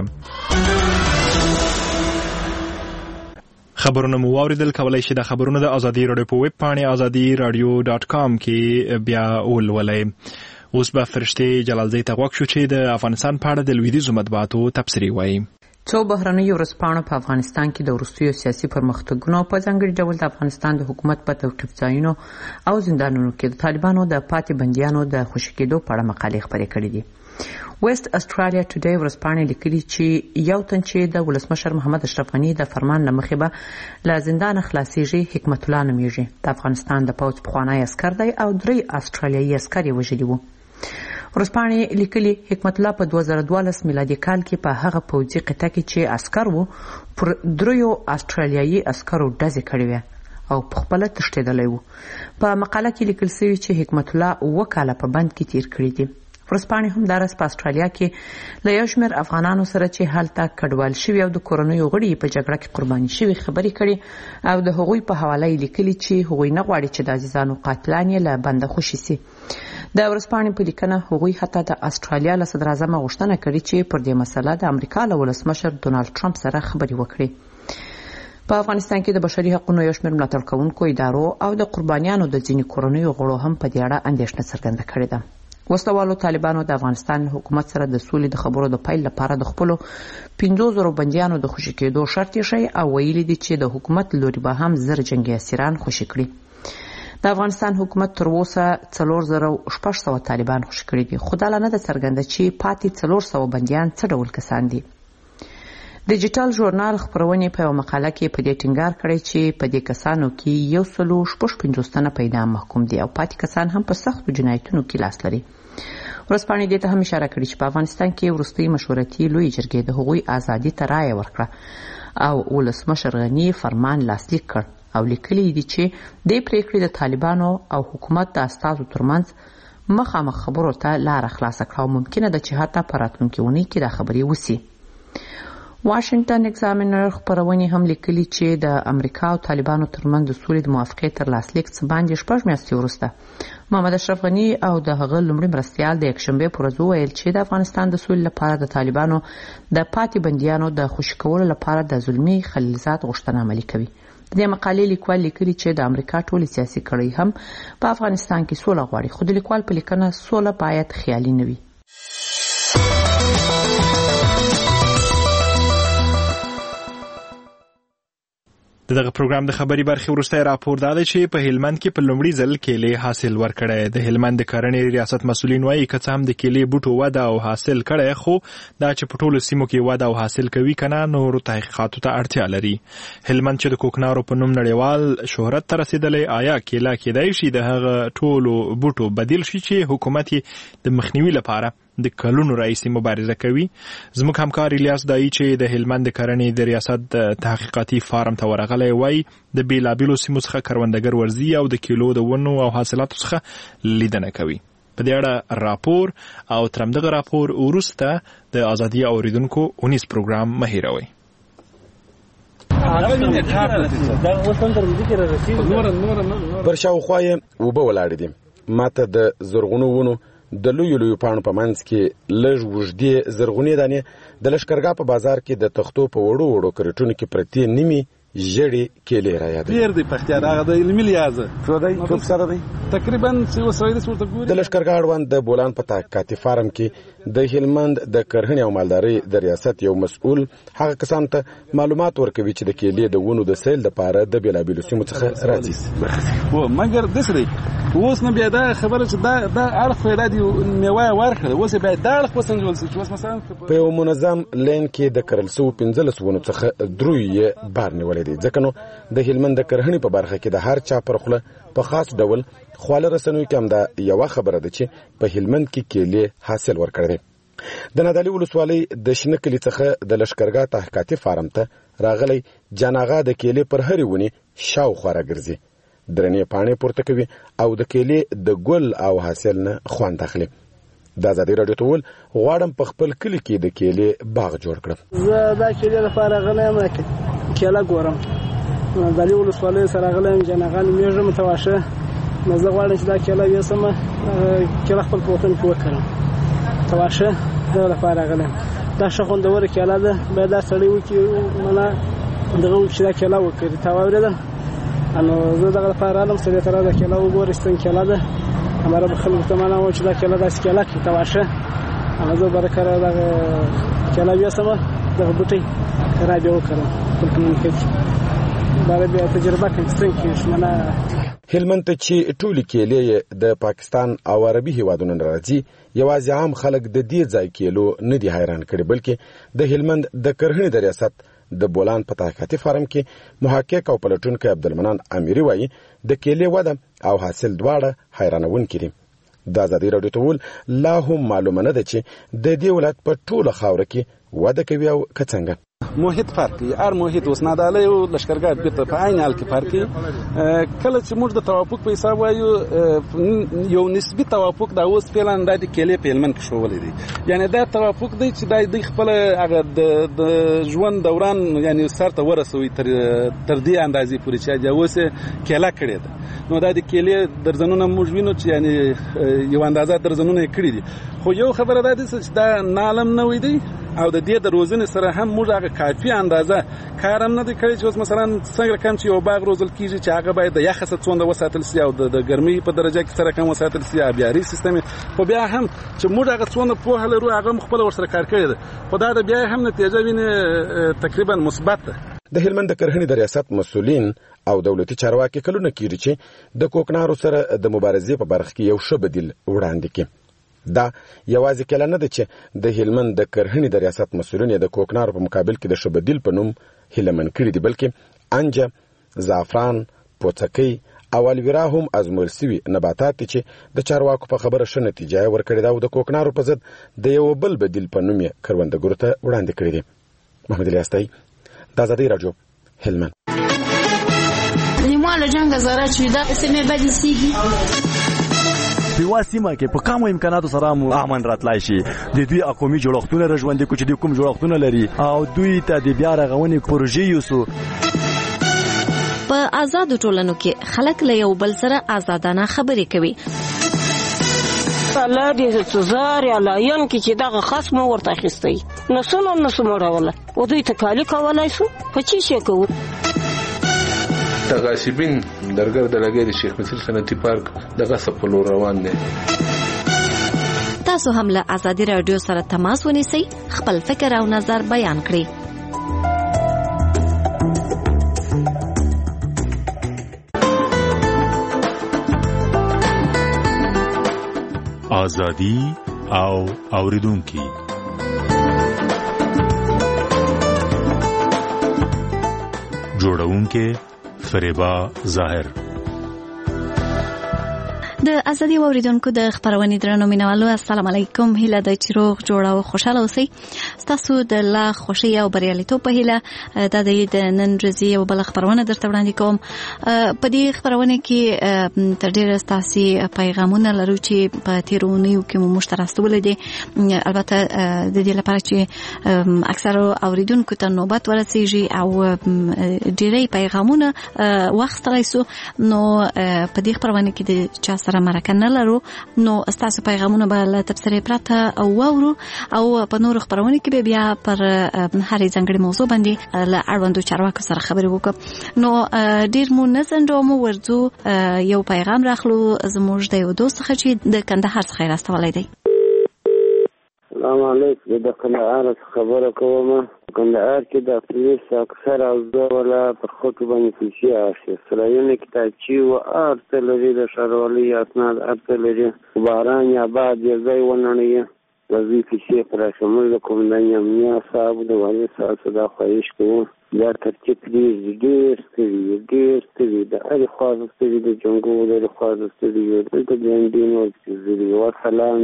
[SPEAKER 1] خبرونه مو واوریدل. کولای شئ د خبرونو د ازادي رادیو په ویب پاڼې ازادي رادیو ډاټ کام کې بیا ولولئ. اوس به فرشته جلالزی ته غوښ شو چې د افغانستان په اړه د لویدیځو مطبوعاتو تبصرې وایي.
[SPEAKER 11] څو بهرنیو ورځپاڼو په افغانستان کې د وروستیو سیاسي پرمختګونو په ځانګړي ډول د افغانستان د حکومت په توقیف ځایونو او زندانونو کې د طالبانو د پاتې بندیانو د خوشي کېدو په اړه مقالې خپرې کړې دي. ویسټ استرالیا ټوډے ورځپاڼې لیکلي چې یو تن چې د ولسمشر محمد اشرف غنی د فرمان له مخې به له زندان خلاصېږي حکمت الله نومیږي. د افغانستان د پوځ پخوانی عسکر دی او درې استرالیایي عسکر یې وژلي وو. ورځپاڼې لیکلي حکمت الله په دوه زره دولس میلادي کال کې په هغه پوځي قطعه کې چې عسکر وو پر دریو استرالیایي عسکرو ډزې کړې وې او په خپله تښتېدلی وو. په مقاله کې لیکل شوي چې حکمت الله اووه کاله په بند کې تیر کړي دي. ورځپاڼې همداراز په استرالیا کې له یو شمېر افغانانو سره چې هلته کډوال شوي او د کورنیو غړي په جګړه کې قرباني شوي خبرې کړي او د هغوی په حواله یې لیکلي چې هغوی نه غواړي چې د عزیزانو قاتلان یې له بنده خوشي سي. د ورځپاڼې په لیکنه هغوی حتی د استرالیا له صدراعظم غوښتنه کړې چې پر دې مسله د امریکا له ولسمشر ډونالډ ټرمپ سره خبرې وکړي. په افغانستان کې د بشري حقوقو یو شمېر ملاتړ کوونکو ادارو او د قربانیانو د ځینې کورنیو غړو هم په دې اړه اندېښنه څرګنده کړې ده. وسلوالو طالبانو د افغانستان حکومت سره د سولې د خبرو د پیل لپاره د خپلو پنځو زرو بندیانو د خوشي کېدو شرط یې او ویلي دي چې د حکومت لوري به هم زر جنګي اسیران خوشي کړي. د افغانستان حکومت تر اوسه څلور زره شپږ سوه طالبان خوشي کړي دي، خو دا لا نه ده څرګنده چې پاتې څلور سوه بندیان څه ډول کسان دي. ډیجیټل ژورنال خپرونې په یوه مقاله کې په دې ټینګار کړی چې په دې کسانو کې یو سلو شپږ پنځوس تنه په اعدام محکوم دي او پاتې کسان هم په سختو جنایتونو کې لاس لري. ورځپاڼې دې ته هم اشاره کړې چې په افغانستان کې وروستۍ مشورتي لویې جرګې د هغوی ازادي ته رایه ورکړه او ولسمشر غني فرمان لاسلیک کړ او لیکلي دي چې دې پریکړې د طالبانو او حکومت د استازو ترمنځ مخامخ خبرو ته لاره خلاصه کړه او ممکنه ده چې حتی په راتلونکي اونۍ کې دا خبرې وسي. واشنگټن ایگزامینر خبرونه هم لیکلي چې د امریکا او طالبانو ترمنځ د سولې د موافقې تر لاسلیک څخه باندې شپږ میاشتې وروسته محمد اشرف غنی او د هغه لومړي مرستیال د یکشنبه پر ورځ ویل چې د افغانستان د سولې لپاره د طالبانو د پاتې بندیانو د خوشي کولو لپاره د ظلمي خلیلزاد غوښتنه عملي کوي. د مقالې لیکوال لیکلي چې د امریکا ټولې سیاسي کړۍ هم په افغانستان کې سوله غواړي، خو د لیکوال په لیکنه سوله باید خیالي نه وي.
[SPEAKER 1] دغه پروګرام د خبري برخې وروسته راپور داده چې په هلمند کې په لومړي ځل کېلې حاصل ورکړی. د هلمند د کرنې ریاست مسؤلین وایي که څه هم د کېلې بوټو وده او حاصل کړی، خو دا چې په ټولو سیمو کې وده او حاصل کوي کنه نورو تحقیقاتو ته اړتیا لري. هلمند چې د کوکنارو په نوم نړیوال شهرت ته رسیدلی، آیا کېله کېدای شي د هغه ټولو بوټو بدیل شي چې حکومت یې د مخنیوي لپاره د کلونو راهیسې مبارزه کوي؟ زموږ همکار الیاس دایي چې د هلمند د کرنې د ریاست تحقیقاتي فارم ته ورغلی وایي د بیلابیلو سیمو څخه کروندګر ورځي او د کیلو د ونو او حاصلاتو څخه لیدنه کوي. په دې اړه راپور او تر همدغه راپور وروسته د ازادي اوریدونکو اونیس پروګرام مه هیروئ.
[SPEAKER 12] پر شاوخوا یې اوبه ولاړې دي. ماته د زرغونو ونو د لویو لویو پاڼو په منځ کې لږ اوږدې زرغونې دانې د لښکرګاه په بازار کې د تختو په وړو وړو کرټونو کې پرتې نیمې ژړې کېلې رایادوي.
[SPEAKER 13] ډېر دی پختیار هغه د علمي لحاظه
[SPEAKER 12] څو دی څوک سره دی
[SPEAKER 13] تقریبا څو سره دی ورته ګوري.
[SPEAKER 12] د لښکرګاه اړوند د بولان په تحقیقاتي فارم کې د هلمند د کرهڼې او مالدارۍ د ریاست یو مسؤل هغه کسانو ته معلومات ورکوي چې د کېلې د ونو د سیل لپاره د بیلابیلو سیمو څخه راځي.
[SPEAKER 13] و مګر دسري اوس نه بیا دا خبره چې دا دا اړخ پیدا دی میوه ورکړه، اوس بیا دا اړخ وسنجول شي چې اوس مثلا
[SPEAKER 12] په یو منظم لین کې د کرل سو پنځلس ونو څخه دروي بار نیولې دي. ځکه نو د هلمند د کرهڼې په برخه کې د هر چا پر خوله په خاص ډول خواله رسنوي کې هم دا یو خبره ده چې په هلمند کې کېلې حاصل ورکړي. د نادعلي ولسوالۍ د شنه کلي څخه د لښکرګاه تحقیقاتي فارم ته راغلی جاناغه د کېلې پر هرې ونې شاوخوا راګرځي، درنې پاڼې پورته کوي او د کېلې د ګل او حاصل نه خوند اخلي. د ازادي راډیو ته ول غواړم په خپل کلي کې د کېلې باغ جوړ کړم.
[SPEAKER 5] زه دا کېلې لپاره غلی یم، کېله ګورم. نادعلي ولسوالۍ سره غلی یم، جاناغه نومېږم، متواشه. نو زه غواړم چې دا کېله یوسمه کېله خپل په وطن کې وکرم. متواشه دغه لپاره غلی یم. دا ښه خوندوره کېله ده، باید دا سړی وکړي منه دغه وکړي چې دا کېله وکړي. تا واورېده؟ انو زه دغه لپاره رالم سړي ته راځه کېله وګورئ ستن کېله ده. هماره به خلکو ته معنا وم چې دا کېله داسې کېله کړي تواشه. انو زه به کره دغه کېله ویسمه دغه بوټی را بیا وکړم خپل کلینیکه کې دا بیا تجربه کړم چې څنګه کېږي. منه
[SPEAKER 12] هلمند ته چې ټولې کېلې د پاکستان او عربي هیوادونو نه راځي، یوازې عام خلک د دې ځای کېلو نه دي حیران کړي، بلکې د هلمند د کرهڼې د ریاست د بولان په تحقیقاتي فارم کې محقق او پلټونکی عبدالمنان امیري وایي د کېلې وده او حاصل دواړه حیرانونکي دي. د ازادي راډیو ته ول لا هم معلومه نه ده چې د دې ولایت په ټوله خاوره کې وده کوي او که څنګه.
[SPEAKER 13] محیط فرق کوي، هر محیط اوس نادعلي او لښکرګاه بیرته په عین حال کې فرق کوي. کله چې موږ د توافق په حساب وایو یو نسبي توافق دا اوس فعلا د کېلې په هلمند کې شوولې دي. یعنی دا توافق دی چې د خپل هغه د ژوند دوران یعنی سر ته ورسوي تر تر دې اندازې پورې چې دا اوس کېله کړې ده. نو دا د کېلې درځنونه موږ وینو چې یعنی یو اندازه درځنونه کړې دي، خو یو خبره ده چې دا نالم نه وي دی او د دې د روزنې سره هم موږ هغه کافي اندازه کار هم نه دی کړی چې اوس مثلا څنګه کم چې یو باغ روزل کیږي چې هغه باید د یخ څخه څومره وساتل شي او د ګرمۍ په درجه کې سره کم وساتل شي. ابياري سیستم خو بیا هم چې موږ هغه څومره په هله رو هغه خپل ورسره کار کړی دی، خو دا د بیا هم نتیجه ویني تقریبا مثبت ده.
[SPEAKER 12] د هلمند د کرهڼې د ریاست مسؤلین او دولتي چارواکي کلونه کېږي چې د کوکنارو سره د مبارزې په برخه کې یو ښه بدیل وړاندې کړي. دا یوازې کله نه ده چې د هلمند د کرهڼې د ریاست مسؤلین د کوکنارو په مقابل کې د ښه بدیل په نوم هیلمن کړي دي، بلکې انجه، زعفران، پوڅکۍ او الویرا هم ازمول سوي نباتات چې د چارواکو په خبره ښه نتیجه ورکړې ده او د کوکنارو په ضد د یو بل بدیل په نوم یې کروندګرو ته وړاندې کړي دي. محمد الیاستای، د ازادي راډیو، هلمند.
[SPEAKER 9] لیمو له جنګ زاره چې دا سمې بدې سیږي
[SPEAKER 14] په سیمه کې په کومو امکاناتو سره مو امن راتلای شي. د دوی قومي جوړښتونه رژوندي کوم چې کوم جوړښتونه لري او دوی ته د بیا رغونې پروژې یوسو.
[SPEAKER 15] په آزاد ټولنو کې خلک له یو بل سره آزادانه خبرې کوي.
[SPEAKER 16] الله دې سزار یا لایون کې چې دغه خاص مو ورته اخیستی نو څنګه نو سموراوله او دوی ته کالی کولای شو په چی شي کوو.
[SPEAKER 17] تغاسبین درګر د لګي د شیخ مصر صنعتي پارک دغه سپلو روان دي.
[SPEAKER 15] تاسو هم له ازادي رادیو سره تماس ونیسئ، خپل فکر او نظر بیان کړئ.
[SPEAKER 18] آزادی او اوریدونکي جوړونکي فریبا ظاهر.
[SPEAKER 15] د ازادي اوریدونکو د خبرونې درنو مینوالو السلام علیکم. هیله د چروغ جوړه او خوشاله اوسئ. تاسو د لا خوشي او بریالیتوب په هیله د د نن ورځې او بل خبرونه درته وړاندې کوم. په دې خبرونه کې تر ډیره تاسو پیغامونه لرو چې په تیرونیو کې مو مشترکول دي. البته د دې لپاره چې اکثر اوریدونکو ته نوبت ورسیږي او ډیری پیغامونه واخستلای سو نو په دې خبرونه کې د چا سره مرکه نه لرو نو تاسو پیغامونه به له تبصرې پرته او وورو او په نور خبرونه کې بیا پر هرې ځانګړي موضوع باندې له اړوندو چارواکو سره خبرې وکړو. نو ډیر مو نه ځنډوم ورځو یو پیغام راخلو زموږ د یو دوست څخه چې د کندهار څخه راستولی دی.
[SPEAKER 19] السلام علیکم. د کندهار خبره کوم. کندهار کې د پولیس اکثر او ځولا پر خطو باندې پیسې اخلي. سرایونه کتابچې او ارته لري د ښاروالۍ اسناد ارته لري. باران یا باد یې ځای ونړي د دې پیسې پر شمول د کومندان امنیه صاحب د والي صاحب صدا خواهش کوم دا ترتیب دې ډېر ستړي ډېر ستړي د اړ خواږه ستړي د جنګو د خواږه ستړي د ګاندین او د وسلام.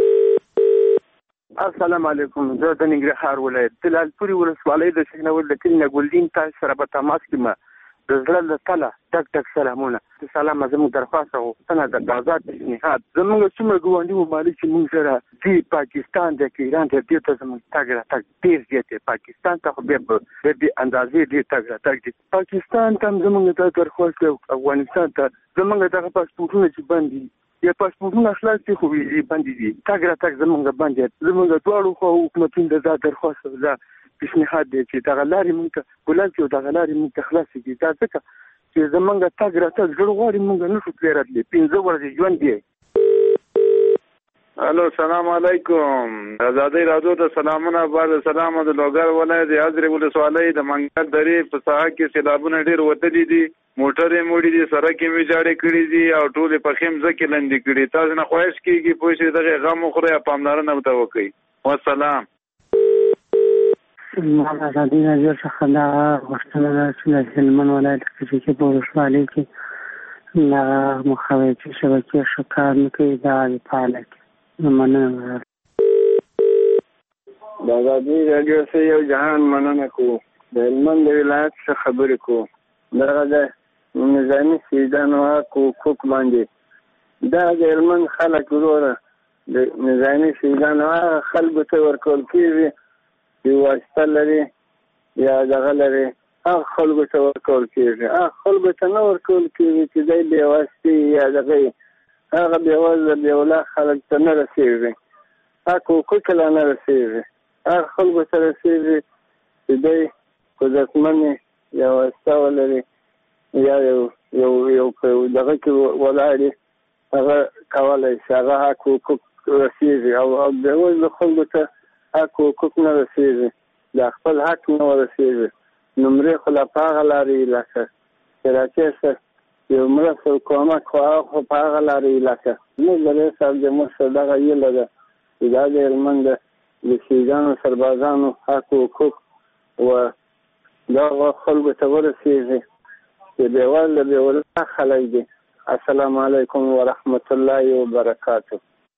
[SPEAKER 20] السلام علیکم. زه د ننګرهار ولایت د لالپورې ولسوالۍ د شینول د کلي نګولدین تاسو سره په تماس کې ما د زړه له تله ټک ټک سلامونه. سلام زموږ درخواست او غوښتنه د آزاد پیشنهاد زموږ څومره ګاونډي ممالک چې موږ سره دی پاکستان د ایران ته دې ته زموږ تګ راتګ ډېر زیات دی. پاکستان ته خو بیا په دې اندازې ډېر تګ راتګ دی. پاکستان ته زموږ د درخواست افغانستان ته زموږ دغه پاسپورټونه چې بند دي یا پاسپورټونه خلاص دي خو ویزې بندې دي. تګ راتګ زموږ بند دی. زموږ دواړو خوا حکومتونو د درخواست د پیشنهاد دی چې دغه لارې موږ ته ګلان چې دغه لارې موږ ته خلاص دي. دا ځکه چې زموږ تګ راتګ زړه غواړي موږ نشو تللی راتلی. پنځه ورځې ژوند دی.
[SPEAKER 21] الو سلام علیکم. آزادی رادیو ته سلامونه. بعد سلام د لوګر ولایت د حضرت ولسوالۍ د منګل درې په ساحه کې سیلابونه ډیر وتلي دي. موټرې موړي دي، سړکې می جاړې کړې دي او ټول په خیم ځکه لندې کړي. تاسو نه خواهش کیږي پوه شئ دغه غم خوري پاملرنه وته وکړي. والسلام.
[SPEAKER 22] ما آزادی رادیو څخه دا غوښتنه ده چې د هلمند ولایت کې په ولسوالۍ کې دا مخابراتي شبکې ښه کار نه کوي. دا د فعاله مننه.
[SPEAKER 19] د آزادي رادیو سره یو جهان مننه کوو. د هلمند ولایت څخه خبرې کوو. دغه د نظامي سیدانو حقوق باندې دا د هلمند خلک وروره د نظامي سیدانو خلکو ته ورکول کېږي چې واسطه لري یا دغه لري هغه خلکو ته ورکول کېږي. هغه خلکو ته نه ورکول کېږي چې دی بې واسطې یا دغه هغه بېوزله بېوله خلک ته نه رسېږي. هغه حقوق لا نه رسېږي. هغه خلکو ته رسېږي چې دی قدرتمن یا واسطه ولري یا یو یو یو دغه کې ولاړ هغه کولی شي هغه حق حقوق رسېږي او بېوزله خلکو ته حق حقوق نه رسېږي. د خپل حق نه ورسېږي. نمرې خو لا په هغه لارې لکه چې راکېږي یو مرسته او کومک خو هغه خو په هغه لارې لکه زموږ د رئیس صاحب د مشر دغه هیله ده چې دا د هلمند د شهیدانو سربازانو حق حقوق و دغه خلکو ته ورسېږي چې بېوزله بېوله خلک دي. السلام علیکم ورحمت الله وبرکاتو.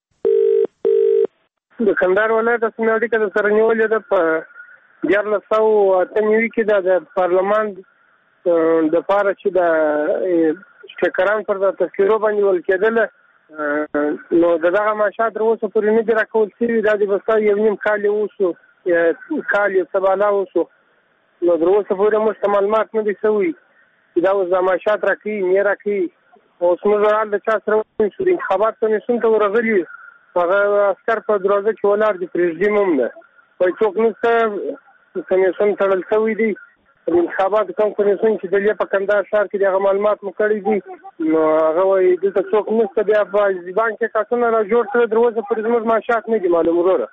[SPEAKER 20] د کندهار ولایت د سیمې اړیکه د سره نیولې ده په دیارلس سوه اته نوي کې دا د پارلمان دپاره چې د سپیکران پر د تذکیرو باندې ول کېدله
[SPEAKER 19] نو دغه معاشات تر اوسه پورې نه دي راکول شوي. دا د بستا یو نیم کال یې وشو، کال یې څه بالا وشو، نو تر اوسه پورې موږ ته معلومات نه دي شوي چې دا اوس دا معاشات راکوي نه راکوي. اوس موږ حال د چا سره ونیسو، د انتخابات کمیسیون ته ورغلي یو، هغه عسکر په دروازه کې ولاړ دي، پرېږدي هم نه، وایي څوک نشته، کمیسیون تړل شوی دی. د انتخاباتو کوم کمیسیون چې دلته په کندهار ښار کې دغه معلومات مو کړي دي، نو هغه وایي دلته څوک نشته. بیا په ځبان کې کارتونه را جوړ کړي، تر اوسه پورې زموږ معاشات نه دي معلوم. وروره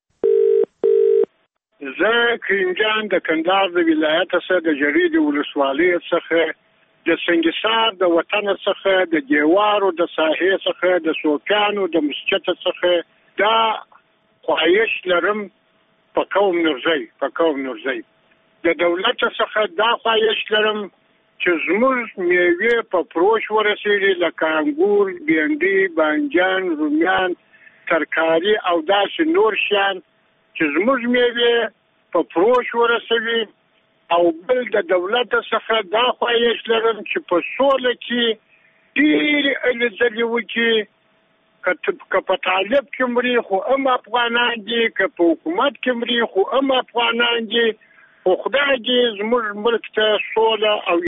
[SPEAKER 4] زه کریم د کندهار د ولایت څخه د جرید ولسوالۍ څخه د سنگسار د وطن څخه د دیوارو د ساحې څخه د سوکانو د مسجد څخه دا خواهش لرم په قوم نورزی په قوم نورزی د دولت څخه دا خواهش لرم چې زموږ میوې په فروش ورسېږي، لکه انګور، بینډي، بانجان، رومیان، ترکاري او داسې نور شیان چې زموږ میوې په فروش ورسوي. او بل د دولت څخه دا خواهش لرم چې په سوله کې ډېرې هلې ځلې وکړي، که په طالب کې مري خو هم افغانان دي، که په حکومت کې مري خو هم افغانان دي، خو خدای دې زموږ ملک ته سوله او